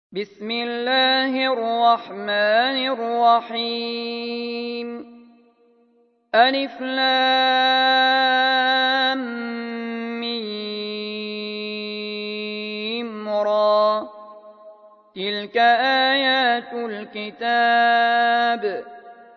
بسم الله الرحمن الرحيم. ألف لام ميم را. تلك آيات الكتاب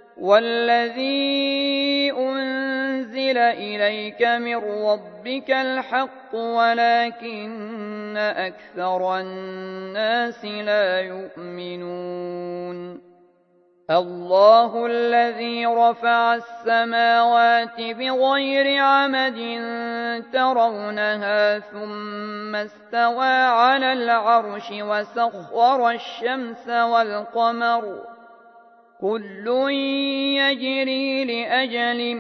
والذي أنزل إليك من ربك الحق ولكن أكثر الناس لا يؤمنون. الله الذي رفع السماوات بغير عمد ترونها ثم استوى على العرش وسخر الشمس والقمر كل يجري لأجل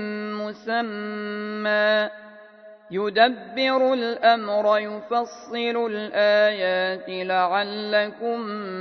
مسمى يدبر الأمر يفصل الآيات لعلكم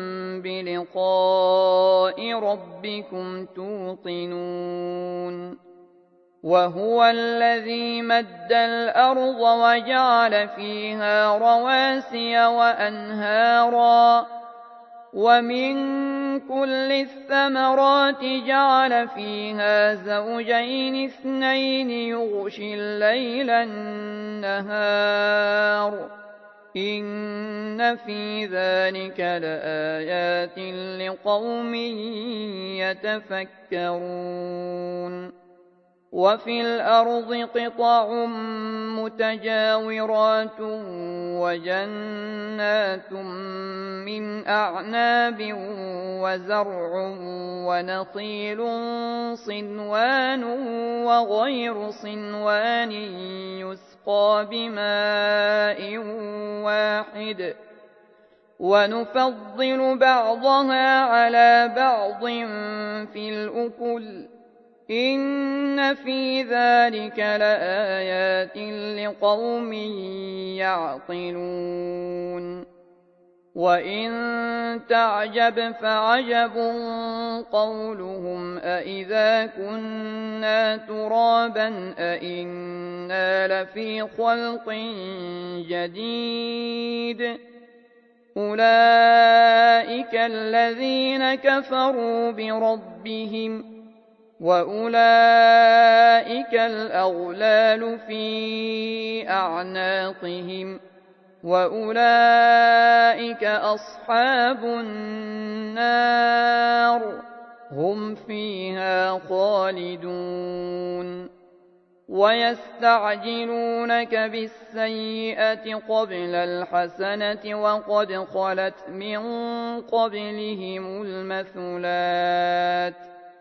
بلقاء ربكم توقنون. وهو الذي مد الأرض وجعل فيها رواسي وأنهارا ومن كل الثمرات جعل فيها زوجين اثنين يغشي الليل النهار إن في ذلك لآيات لقوم يتفكرون. وفي الأرض قطع متجاورات وجنات من أعناب وزرع ونخيل صنوان وغير صنوان يسقى بماء واحد ونفضل بعضها على بعض في الأكل إن في ذلك لآيات لقوم يعقلون. وإن تعجب فعجب قولهم أإذا كنا ترابا أإنا لفي خلق جديد أولئك الذين كفروا بربهم وأولئك الأغلال في أعناقهم وأولئك أصحاب النار هم فيها خالدون. ويستعجلونك بالسيئة قبل الحسنة وقد خلت من قبلهم المثلات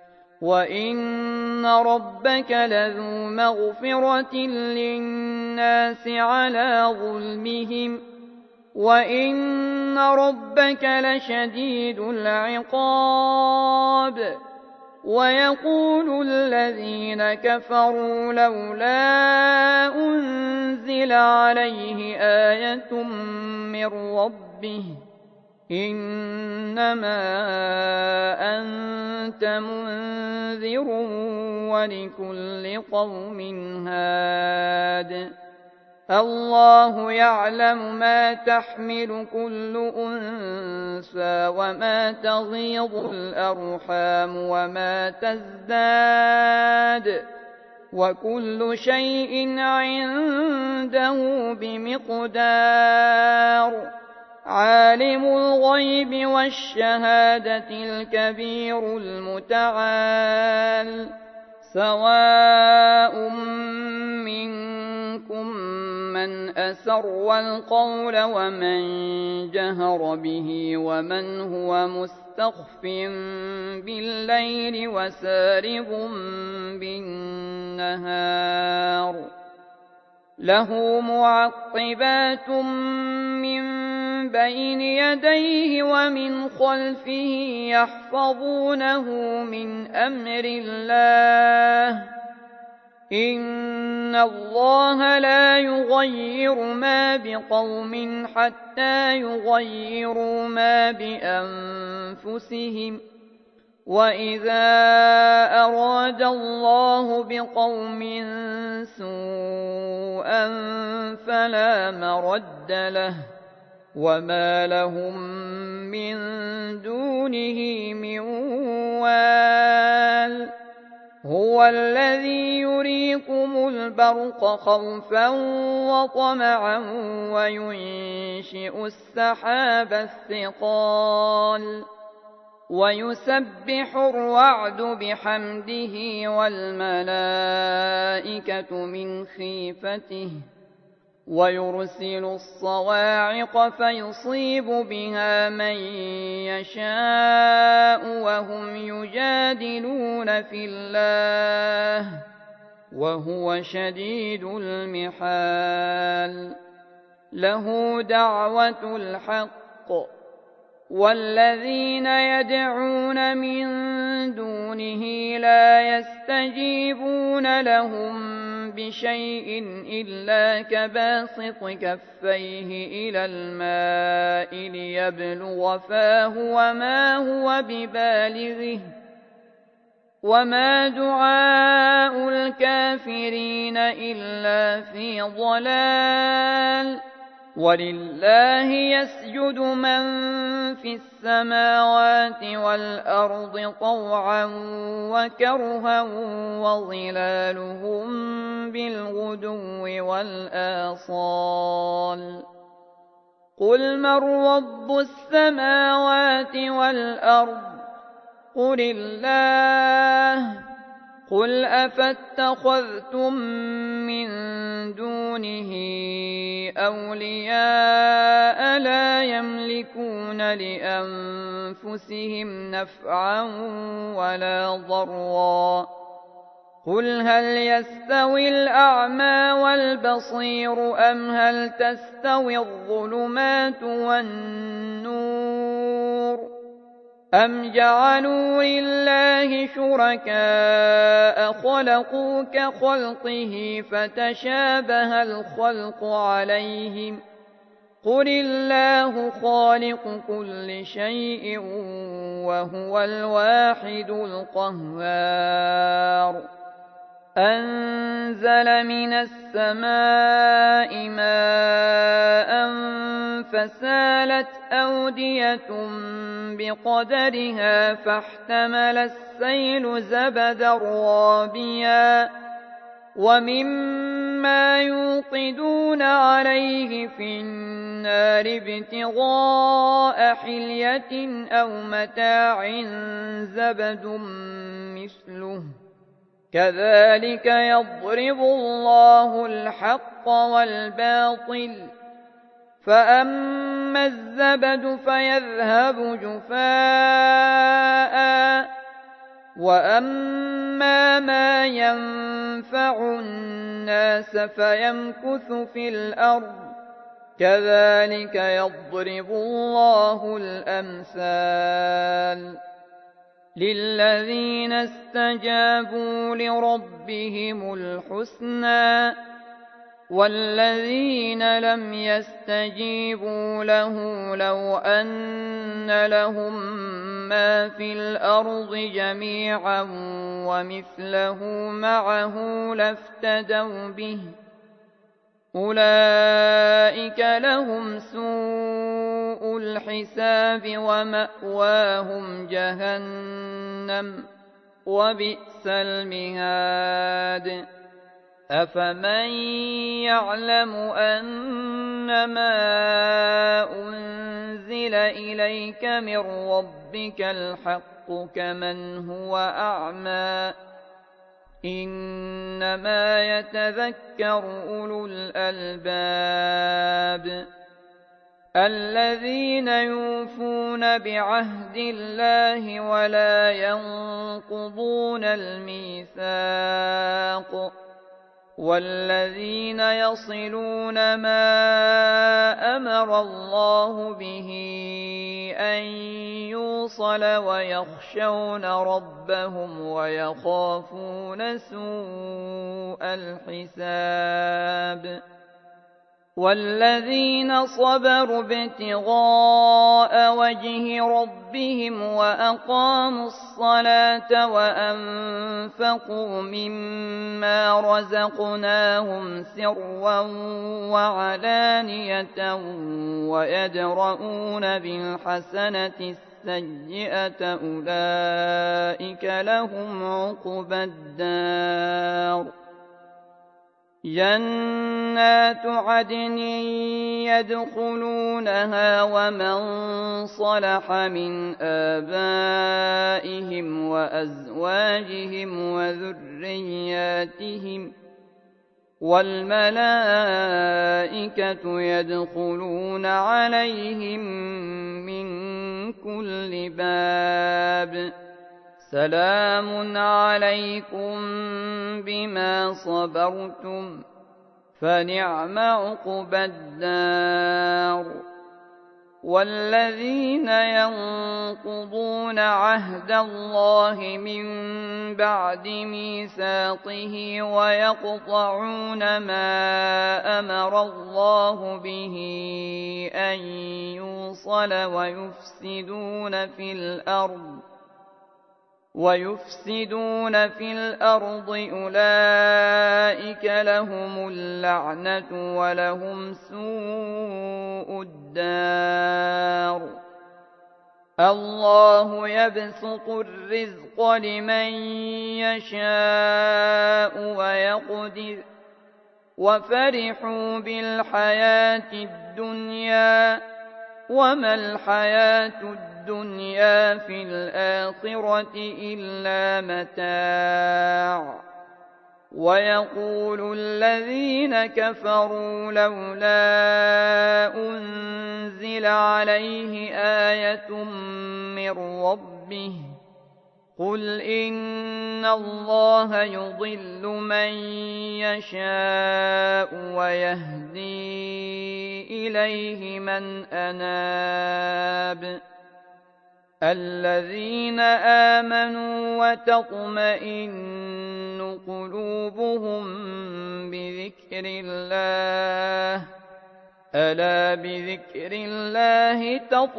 وإن ربك لذو مغفرة للناس على ظلمهم وإن ربك لشديد العقاب. ويقول الذين كفروا لولا أنزل عليه آية من ربه إنما أنت منذر ولكل قوم هاد. الله يعلم ما تحمل كل أنثى وما تغيض الأرحام وما تزداد وكل شيء عنده بمقدار. عالم الغيب والشهادة الكبير المتعال. سواء منكم من أسر القول ومن جهر به ومن هو مستخف بالليل وسارب بالنهار. له معقبات من بين يديه ومن خلفه يحفظونه من أمر الله إن الله لا يغير ما بقوم حتى يغيروا ما بأنفسهم وإذا أراد الله بقوم سوءا فلا مرد له وما لهم من دونه من وال. هو الذي يريكم البرق خوفا وطمعا وينشئ السحاب الثقال ويسبح الرعد بحمده والملائكة من خيفته ويرسل الصواعق فيصيب بها من يشاء وهم يجادلون في الله وهو شديد المحال. له دعوة الحق والذين يدعون من دونه لا يستجيبون لهم بشيء إلا كباسط كفيه إلى الماء ليبلغ فاه وما هو ببالغه وما دعاء الكافرين إلا في ضلال. ولله يسجد من في السماوات والأرض طوعا وكرها وظلالهم بالغدو والآصال. قل من رب السماوات والأرض قل الله. قل أفاتخذتم من دونه أولياء لا يملكون لأنفسهم نفعا ولا ضرا. قل هل يستوي الأعمى والبصير أم هل تستوي الظلمات والنور أم جعلوا لله شركاء خلقوا كخلقه فتشابه الخلق عليهم. قل الله خالق كل شيء وهو الواحد القهار. أنزل من السماء ماء فسالت أودية بقدرها فاحتمل السيل زبدا رابيا ومما يوقدون عليه في النار ابتغاء حلية أو متاع زبد مثله كذلك يضرب الله الحق والباطل. فأما الزبد فيذهب جفاء وأما ما ينفع الناس فيمكث في الأرض كذلك يضرب الله الأمثال. للذين استجابوا لربهم الحسنى والذين لم يستجيبوا له لو أن لهم ما في الأرض جميعا ومثله معه لافتدوا به أولئك لهم سوء الحساب ومأواهم جهنم وبئس المهاد. أفمن يعلم أنما أنزل إليك من ربك الحق كمن هو أعمى إنما يتذكر أولو الألباب الذين يوفون بعهد الله ولا ينقضون الميثاق والذين يصلون ما أمر الله به أن يوصل ويخشون ربهم ويخافون سوء الحساب. والذين صبروا ابتغاء وجه ربهم وأقاموا الصلاة وأنفقوا مما رزقناهم سرا وعلانية ويدرؤون بالحسنة السيئة أولئك لهم عقبى الدار جنات عدن يدخلونها ومن صلح من آبائهم وأزواجهم وذرياتهم والملائكة يدخلون عليهم من كل باب سلام عليكم بما صبرتم فنعم عقبى الدار والذين ينقضون عهد الله من بعد ميثاقه ويقطعون ما أمر الله به أن يوصل ويفسدون في الأرض أولئك لهم اللعنة ولهم سوء الدار الله يبسط الرزق لمن يشاء ويقدر وفرحوا بالحياة الدنيا وما الحياة الدنيا في الآخرة إلا متاع ويقول الذين كفروا لولا أنزل عليه آية من ربه قل إن الله يضل من يشاء ويهدي إليه من أناب الذين آمنوا وتطمئن قلوبهم بذكر الله ألا بذكر الله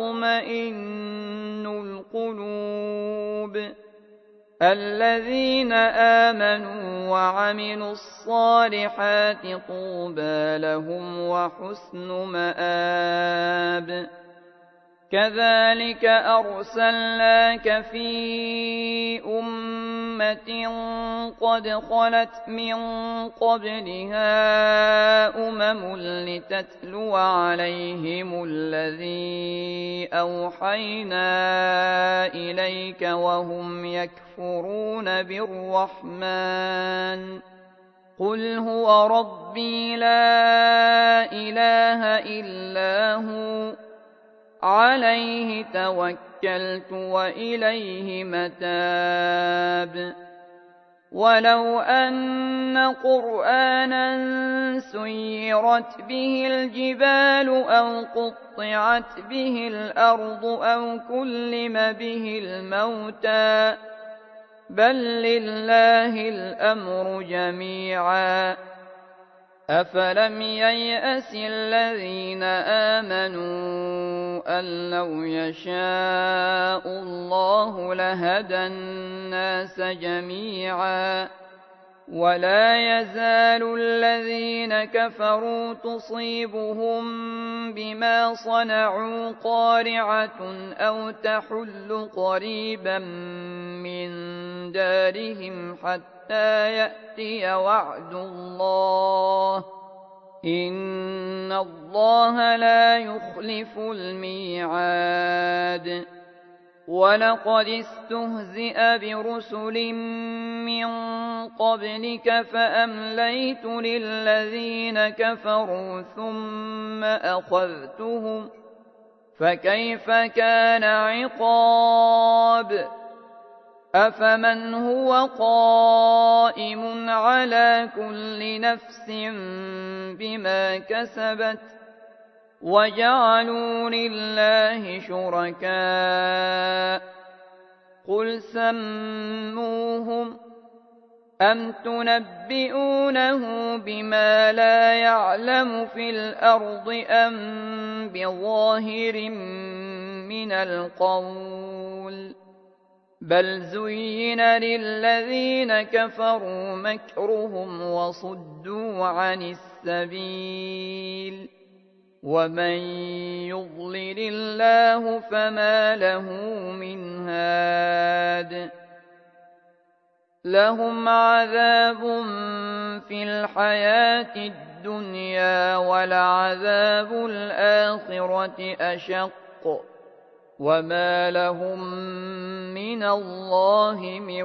تطمئن القلوب الذين آمنوا وعملوا الصالحات طوبى لهم وحسن مآب كذلك أرسلناك في أمة قد خلت من قبلها لتتلو عليهم الذي أوحينا إليك وهم يكفرون بالرحمن قل هو ربي لا إله إلا هو عليه توكلت وإليه متاب ولو أن قرآنا سيرت به الجبال أو قطعت به الأرض أو كلم به الموتى بل لله الأمر جميعا أفلم ييأس الذين آمنوا أن لو يشاء الله لهدى الناس جميعا ولا يزال الذين كفروا تصيبهم بما صنعوا قارعة أو تحل قريبا من دارهم حتى يأتي وعد الله إن الله لا يخلف الميعاد ولقد استهزئ برسل من قبلك فأمليت للذين كفروا ثم أخذتهم فكيف كان عقاب أفمن هو قائم على كل نفس بما كسبت وجعلوا لله شركاء قل سموهم أَمْ تُنَبِّئُونَهُ بِمَا لَا يَعْلَمُ فِي الْأَرْضِ أَمْ بِظَاهِرٍ مِّنَ الْقَوْلِ بَلْ زُيِّنَ لِلَّذِينَ كَفَرُوا مَكْرُهُمْ وَصُدُّوا عَنِ السَّبِيلِ وَمَن يُضْلِلِ اللَّهُ فَمَا لَهُ مِنْ هَادٍ لَهُمْ عَذَابٌ فِي الْحَيَاةِ الدُّنْيَا وَلَعَذَابُ الْآخِرَةِ أَشَقُّ وَمَا لَهُم مِّنَ اللَّهِ مِن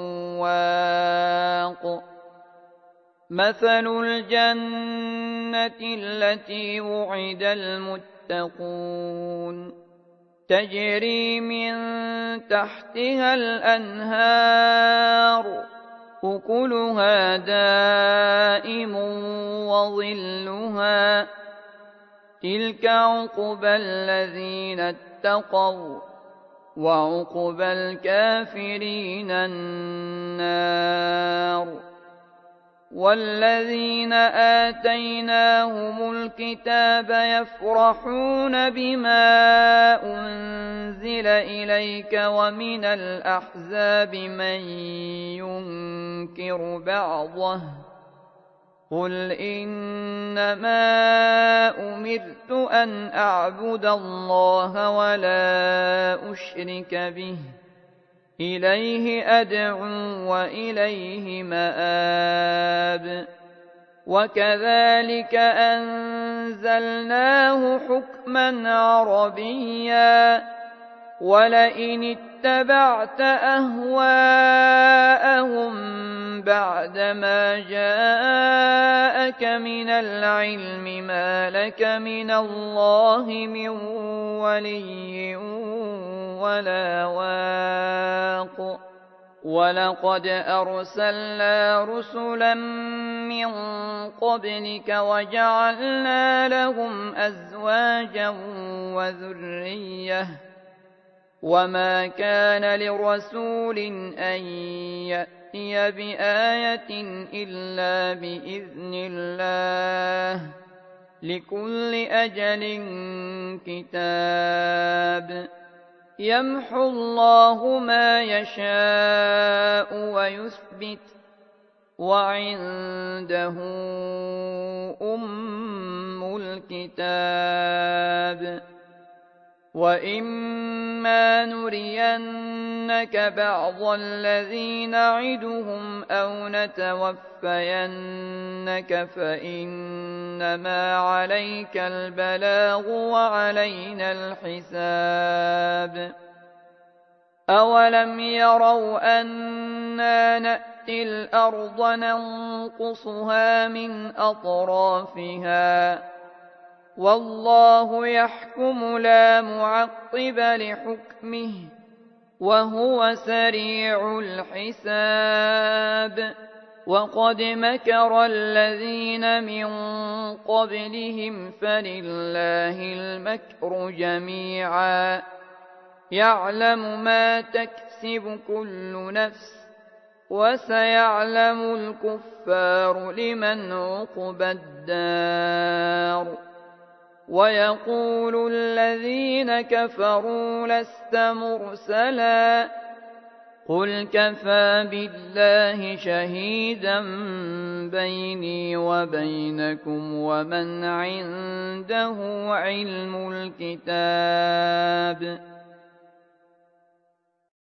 وَاقٍ مَثَلُ الْجَنَّةِ الَّتِي وُعِدَ الْمُتَّقُونَ تَجْرِي مِن تَحْتِهَا الْأَنْهَارُ أُكُلُهَا دَائِمٌ وَظِلُّهَا تِلْكَ عُقْبَى الَّذِينَ اتَّقَوْا وَعُقْبَى الْكَافِرِينَ النَّارُ وَالَّذِينَ آتَيْنَاهُمُ الْكِتَابَ يَفْرَحُونَ بِمَا أُنزِلَ إِلَيْكَ وَمِنَ الْأَحْزَابِ مَن يُنكِرُ بَعْضَهُ قُلْ إِنَّمَا أُمِرْتُ أَنْ أَعْبُدَ اللَّهَ وَلَا أُشْرِكَ بِهِ إِلَيْهِ أَدْعُو وَإِلَيْهِ مَآبِ وَكَذَلِكَ أَنزَلْنَاهُ حُكْمًا عَرَبِيًّا وَلَئِنِ اتَّبَعْتَ أَهْوَاءَهُم بَعْدَمَا جَاءَكَ مِنَ الْعِلْمِ مَا لَكَ مِنَ اللَّهِ مِن وَلِيٍّ وَلَا وَاقٍ وَلَقَدْ أَرْسَلْنَا رُسُلًا مِّن قَبْلِكَ وَجَعَلْنَا لَهُمْ أَزْوَاجًا وَذُرِّيَّةً وَمَا كَانَ لِرَسُولٍ أَن يَأْتِيَ بِآيَةٍ إِلَّا بِإِذْنِ اللَّهِ لِكُلِّ أَجَلٍ كِتَابٌ يَمْحُو اللَّهُ مَا يَشَاءُ وَيُثْبِتُ وَعِندَهُ أُمُّ الْكِتَابِ وَإِمَّا نُرِيَنَّكَ بَعْضَ الَّذِي نَعِدُهُمْ أَوْ نَتَوَفَّيَنَّكَ فَإِنَّمَا عَلَيْكَ الْبَلَاغُ وَعَلَيْنَا الْحِسَابُ أَوَلَمْ يَرَوْا أَنَّا نَأْتِي الْأَرْضَ نَنقُصُهَا مِنْ أَطْرَافِهَا وَاللَّهُ يَحْكُمُ لَا مُعَقِّبَ لِحُكْمِهِ وَهُوَ سَرِيعُ الْحِسَابِ وَقَدْ مَكَرَ الَّذِينَ مِن قَبْلِهِمْ فَلِلَّهِ الْمَكْرُ جَمِيعًا يَعْلَمُ مَا تَكْسِبُ كُلُّ نَفْسٍ وَسَيَعْلَمُ الْكُفَّارُ لِمَنْ عُقْبَى الدَّارِ وَيَقُولُ الَّذِينَ كَفَرُوا لَسْتَ مُرْسَلًا قُلْ كَفَىٰ بِاللَّهِ شَهِيدًا بَيْنِي وَبَيْنَكُمْ وَمَنْ عِندَهُ عِلْمُ الْكِتَابِ